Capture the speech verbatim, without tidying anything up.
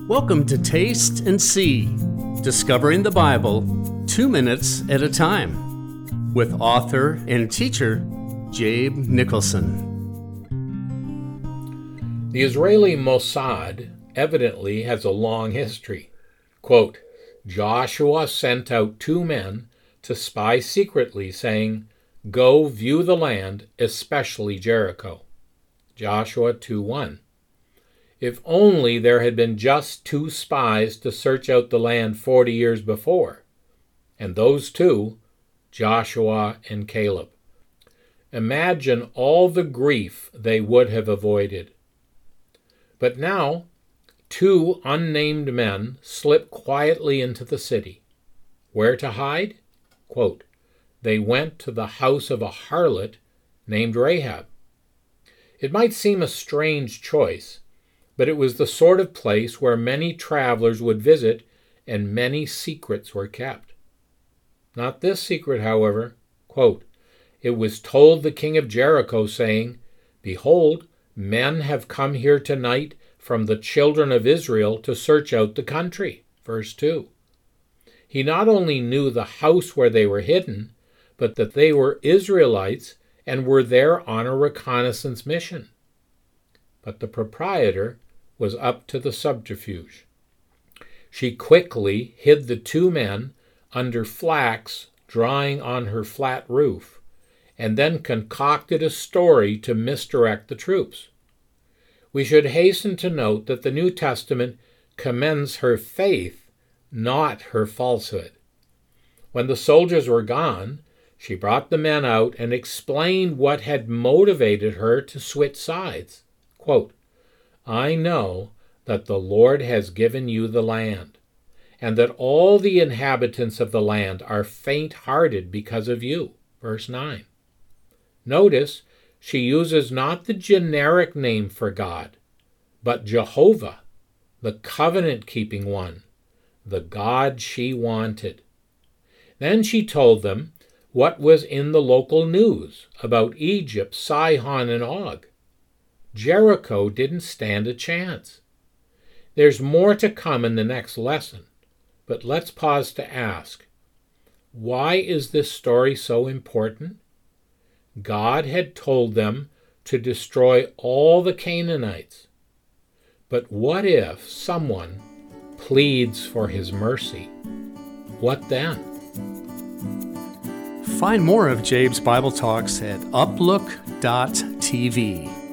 Welcome to Taste and See, Discovering the Bible two minutes at a time, with author and teacher Jabe Nicholson. The Israeli Mossad evidently has a long history. Quote, Joshua sent out two men to spy secretly, saying, "Go view the land, especially Jericho." Joshua two one. If only there had been just two spies to search out the land forty years before, and those two, Joshua and Caleb. Imagine all the grief they would have avoided. But now, two unnamed men slip quietly into the city. Where to hide? Quote, they went to the house of a harlot named Rahab. It might seem a strange choice, but it was the sort of place where many travelers would visit and many secrets were kept. Not this secret, however. Quote, it was told the king of Jericho, saying, "Behold, men have come here tonight from the children of Israel to search out the country." Verse two. He not only knew the house where they were hidden, but that they were Israelites and were there on a reconnaissance mission. But the proprietor was up to the subterfuge. She quickly hid the two men under flax drying on her flat roof, and then concocted a story to misdirect the troops. We should hasten to note that the New Testament commends her faith, not her falsehood. When the soldiers were gone, she brought the men out and explained what had motivated her to switch sides. Quote, I know that the Lord has given you the land, and that all the inhabitants of the land are faint-hearted because of you. Verse nine. Notice, she uses not the generic name for God, but Jehovah, the covenant-keeping one, the God she wanted. Then she told them what was in the local news about Egypt, Sihon, and Og. Jericho didn't stand a chance. There's more to come in the next lesson, but let's pause to ask, why is this story so important? God had told them to destroy all the Canaanites. But what if someone pleads for his mercy? What then? Find more of Jabe's Bible Talks at uplook dot t v.